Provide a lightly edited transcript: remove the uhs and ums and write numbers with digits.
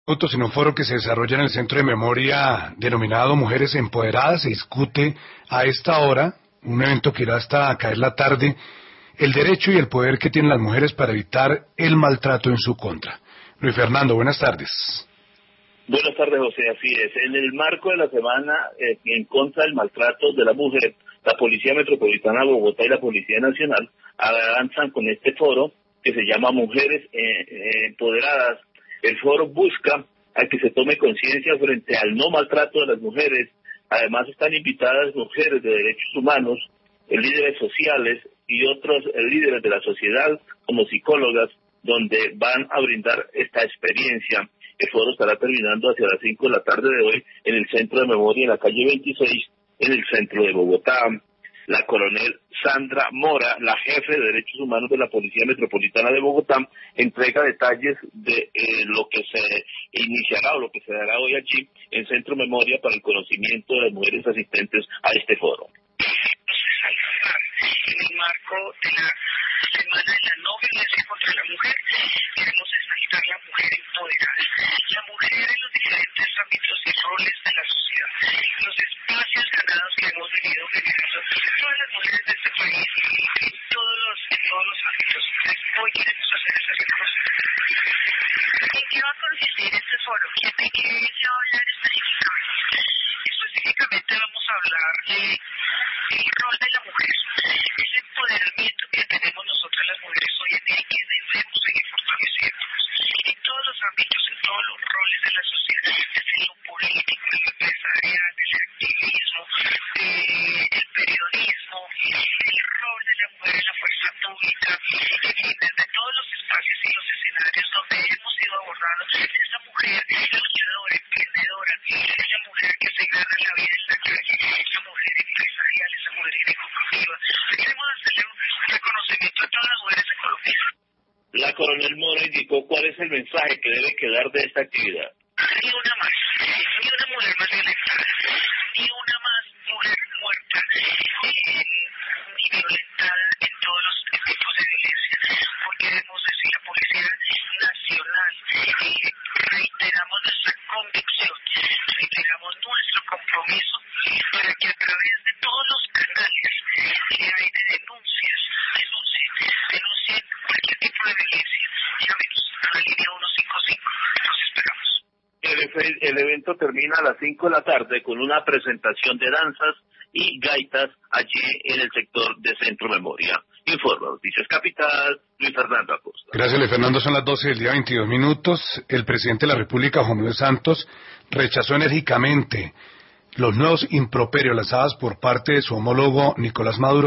Minutos en un foro que se desarrolla en el Centro de Memoria denominado Mujeres Empoderadas. Se discute a esta hora, un evento que irá hasta caer la tarde, el derecho y el poder que tienen las mujeres para evitar el maltrato en su contra. Luis Fernando, buenas tardes. Buenas tardes, José, así es. En el marco de la semana en contra del maltrato de la mujer, la Policía Metropolitana de Bogotá y la Policía Nacional avanzan con este foro que se llama Mujeres Empoderadas. El foro busca a que se tome conciencia frente al no maltrato de las mujeres. Además están invitadas mujeres de derechos humanos, líderes sociales y otros líderes de la sociedad como psicólogas, donde van a brindar esta experiencia. El foro estará terminando hacia las 5 de la tarde de hoy en el Centro de Memoria, en la calle 26, en el centro de Bogotá. La coronel Sandra Mora, la jefe de Derechos Humanos de la Policía Metropolitana de Bogotá, entrega detalles de lo que se iniciará o lo que se dará hoy allí en Centro Memoria para el conocimiento de las mujeres asistentes a este foro. En el marco de la Semana de la No Violencia contra la Mujer, queremos exaltar la mujer empoderada, la mujer en los diferentes ámbitos y roles de la sociedad, los espacios ganados que hemos venido generando, todas las mujeres de este país, en todos los ámbitos. Hoy queremos hacer esa cosa. ¿En qué va a consistir este foro? ¿De qué se va a hablar específicamente? Específicamente vamos a hablar del rol de la mujer, ese empoderamiento que tenemos nosotras las mujeres hoy en día y que debemos seguir fortaleciendo en todos los ámbitos, en todos los roles de la sociedad, desde lo político, lo empresarial, el activismo, el periodismo, el rol de la mujer en la fuerza pública, en fin, desde todos los espacios y los escenarios donde hemos ido abordando esa mujer luchadora, emprendedora, esa mujer que se gana la vida en la calle, esa mujer empresarial, esa mujer ejecutiva. Queremos hacerle un reconocimiento a todas las mujeres en Colombia. La coronel Mora indicó cuál es el mensaje que debe quedar de esta actividad. Ni una más, ni una mujer más violentada, ni una más mujer muerta, ni violentada en todos los tipos de violencia, porque debemos decir, la Policía Nacional, reiteramos nuestra convicción, reiteramos nuestro compromiso para que a través de todos los canales que hay de denuncien cualquier tipo de violencia. Llámenos a la línea 155, los esperamos. El evento termina a las 5 de la tarde con una presentación de danzas y gaitas allí en el sector de Centro Memoria. Informa Noticias Capital, Luis Fernando Acosta. Gracias, Luis Fernando. Son las 12 del día, 22 minutos. El presidente de la República, Juan Manuel Santos, rechazó enérgicamente los nuevos improperios lanzados por parte de su homólogo Nicolás Maduro